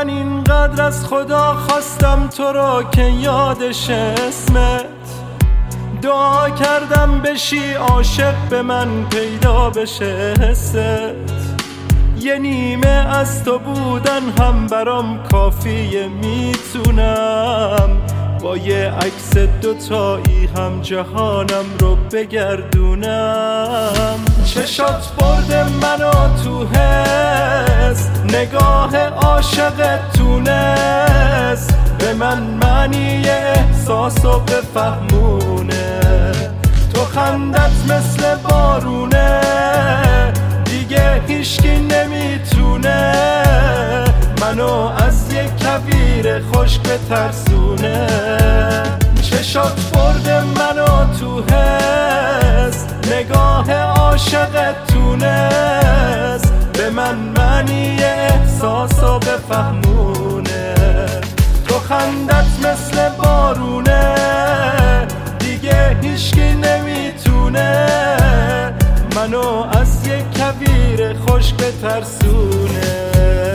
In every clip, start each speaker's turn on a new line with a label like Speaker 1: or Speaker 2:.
Speaker 1: من اینقدر از خدا خواستم تو رو که یادش اسمت، دعا کردم بشی عاشق به من پیدا بشه حست. یه نیمه از تو بودن هم برام کافیه، میتونم با یه عکس دوتایی هم جهانم رو بگردونم. چشات برده منو تو حس، نگاه عاشقت تونست به من معنی احساسو بفهمونه. تو خندت مثل بارونه، دیگه هیچکی نمیتونه منو از یک کویر خشک بترسونه. چشات برده منو تو حس، نگاه عاشقت تونست به من معنی احساسو بفهمونه. تو خندت مثل بارونه، دیگه هیچکی نمیتونه منو از یک کویر خشک بترسونه.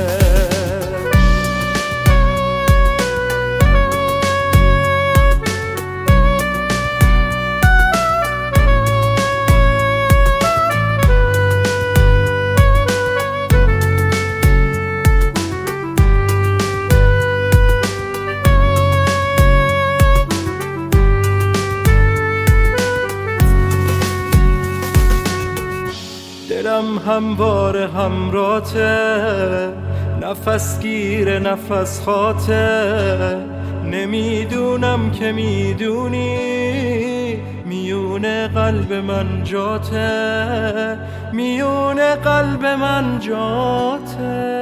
Speaker 1: دلم همواره همراته، نفس گیر نفس خاطه. نمیدونم که میدونی میون قلب من جاته، میون قلب من جاته.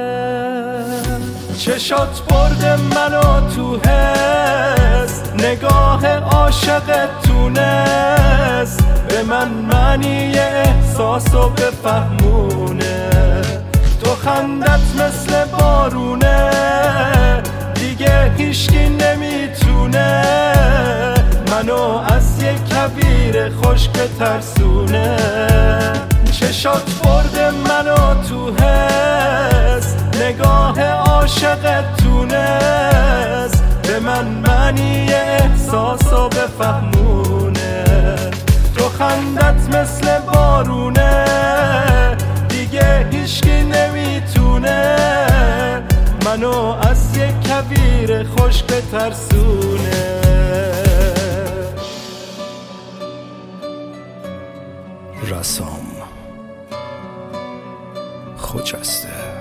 Speaker 1: چشات برده منو تو حس، نگاه عاشقت تونست به من معنی احساسو بفهمونه. تو خندت مثل بارونه، دیگه هیچکی نمیتونه منو از یک کویر خشک بترسونه. چشات برده منو تو حس، نگاه عاشقت تونست به من معنی احساسو بفهمونه. تو خندت مثل بارونه، دیگه هیچکی نمیتونه منو از یک کویر خشک بترسونه.
Speaker 2: رسام خجسته.